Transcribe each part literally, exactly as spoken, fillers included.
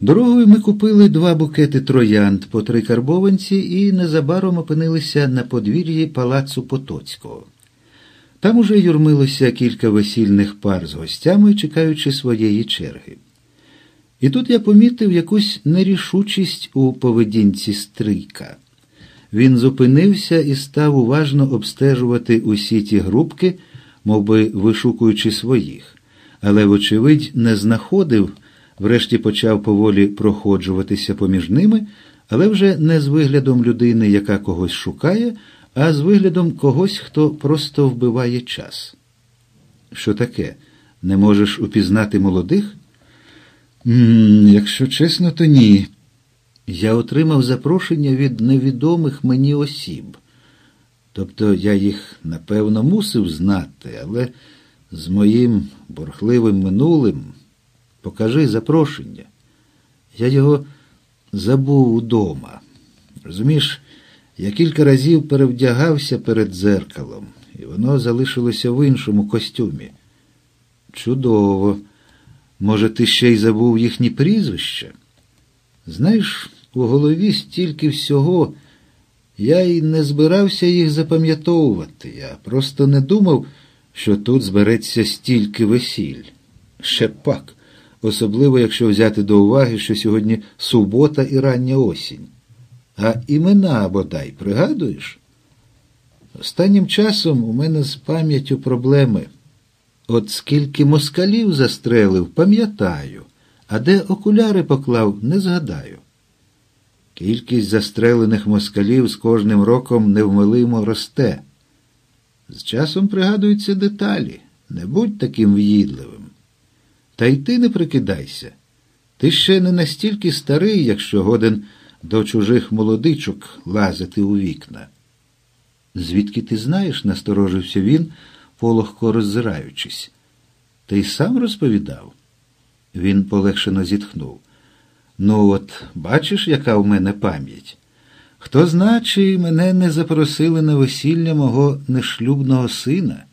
Дорогою ми купили два букети троянд по три карбованці і незабаром опинилися на подвір'ї палацу Потоцького. Там уже юрмилося кілька весільних пар з гостями, чекаючи своєї черги. І тут я помітив якусь нерішучість у поведінці Стрийка. Він зупинився і став уважно обстежувати усі ті групки, мовби вишукуючи своїх, але, вочевидь, не знаходив, врешті почав поволі проходжуватися поміж ними, але вже не з виглядом людини, яка когось шукає, а з виглядом когось, хто просто вбиває час. Що таке? Не можеш упізнати молодих? М-м, якщо чесно, то ні. Я отримав запрошення від невідомих мені осіб. Тобто я їх, напевно, мусив знати, але з моїм бурхливим минулим... Покажи запрошення. Я його забув удома. Розумієш, я кілька разів перевдягався перед дзеркалом, і воно залишилося в іншому костюмі. Чудово. Може, ти ще й забув їхні прізвища? Знаєш, у голові стільки всього, я й не збирався їх запам'ятовувати. Я просто не думав, що тут збереться стільки весіль. Ще пак. Особливо, якщо взяти до уваги, що сьогодні субота і рання осінь. А імена, бодай, пригадуєш? Останнім часом у мене з пам'яттю проблеми. От скільки москалів застрелив, пам'ятаю, а де окуляри поклав, не згадаю. Кількість застрелених москалів з кожним роком невмилимо росте. З часом пригадуються деталі, не будь таким в'їдливим. Та й ти не прикидайся. Ти ще не настільки старий, якщо годен до чужих молодичок лазити у вікна. Звідки ти знаєш, насторожився він, полегко роззираючись. Ти й сам розповідав? Він полегшено зітхнув. Ну от, бачиш, яка в мене пам'ять? Хто зна, чи мене не запросили на весілля мого нешлюбного сина?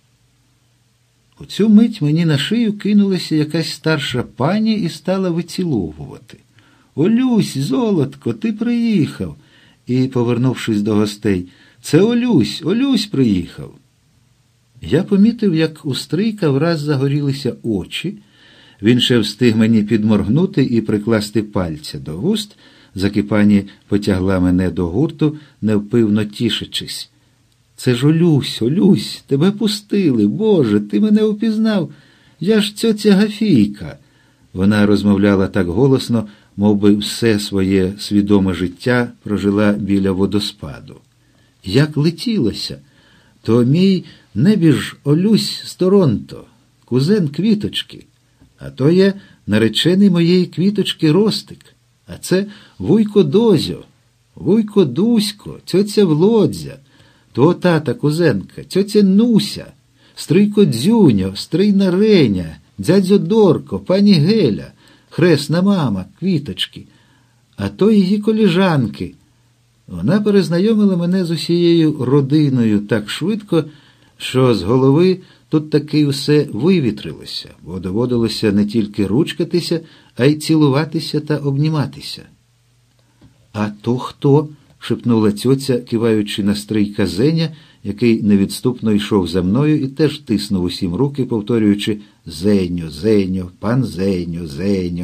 У цю мить мені на шию кинулася якась старша пані і стала виціловувати. «Олюсь, золотко, ти приїхав!» І, повернувшись до гостей, «Це Олюсь, Олюсь приїхав!» Я помітив, як у Стрийка враз загорілися очі. Він ще встиг мені підморгнути і прикласти пальця до вуст, заки пані потягла мене до гурту, невпивно тішачись. «Це ж Олюсь, Олюсь, тебе пустили, Боже, ти мене впізнав, я ж цьоця Гафійка!» Вона розмовляла так голосно, мов би все своє свідоме життя прожила біля водоспаду. Як летілося, то мій небіж Олюсь з Торонто, кузен Квіточки, а то є наречений моєї Квіточки Ростик, а це Вуйко Дозьо, Вуйко Дусько, цьоця Влодзя, то тата кузенка, цьоця Нуся, Стрийко Дзюньо, Стрийна Реня, дядзьо Дорко, пані Геля, хресна мама, Квіточки, а то її коліжанки. Вона перезнайомила мене з усією родиною так швидко, що з голови тут таки усе вивітрилося, бо доводилося не тільки ручкатися, а й цілуватися та обніматися. «А то хто?» – шепнула цьоця, киваючи на Стрийка Зеня, який невідступно йшов за мною і теж тиснув усім руки, повторюючи «Зеньо, Зеньо, пан Зеньо, Зеньо».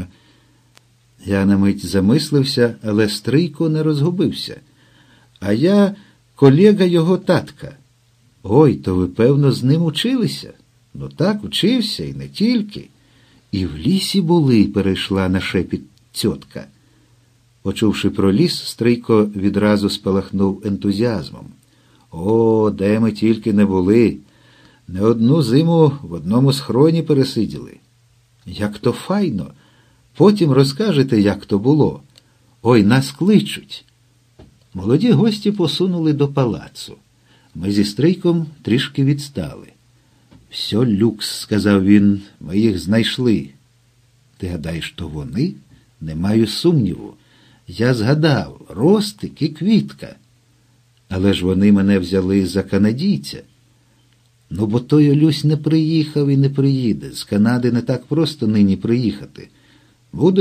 Я на мить замислився, але Стрийко не розгубився. «А я колега його татка». «Ой, то ви, певно, з ним училися?» «Ну так, учився, і не тільки». «І в лісі були», – перейшла на шепіт цьотка. Почувши про ліс, Стрийко відразу спалахнув ентузіазмом. «О, де ми тільки не були! Не одну зиму в одному схроні пересиділи. Як то файно! Потім розкажете, як то було. Ой, нас кличуть!» Молоді гості посунули до палацу. Ми зі Стрийком трішки відстали. «Всьо люкс», – сказав він, – «ми їх знайшли». «Ти гадаєш, то вони?» «Не маю сумніву. Я згадав, Ростик і Квітка. Але ж вони мене взяли за канадійця». «Ну, бо той Олюсь не приїхав і не приїде. З Канади не так просто нині приїхати. Будеш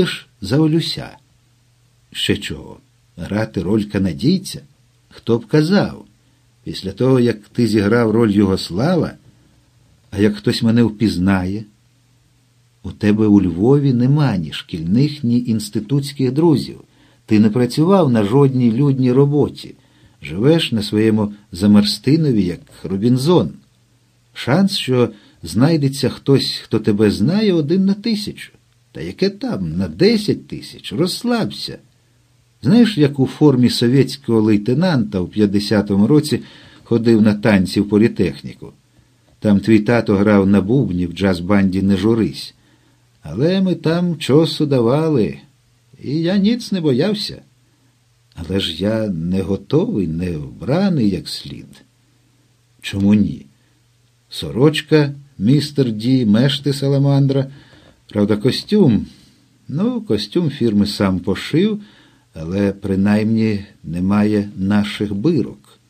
за Олюся. Ще чого? Грати роль канадійця? Хто б казав? Після того, як ти зіграв роль Югослава, а як хтось мене впізнає? У тебе у Львові нема ні шкільних, ні інститутських друзів. Ти не працював на жодній людній роботі. Живеш на своєму Замарстинові, як Робінзон. Шанс, що знайдеться хтось, хто тебе знає, один на тисячу. Та яке там, на десять тисяч? Розслабся. Знаєш, як у формі совєтського лейтенанта в п'ятдесятому році ходив на танці в політехніку? Там твій тато грав на бубні в джаз-банді «Не журись». Але ми там чосу давали, і я ніц не боявся. Але ж я не готовий, не вбраний як слід. Чому ні? Сорочка, містер Ді, мешти Саламандра. Правда, костюм. Ну, костюм фірми сам пошив, але принаймні немає наших бирок.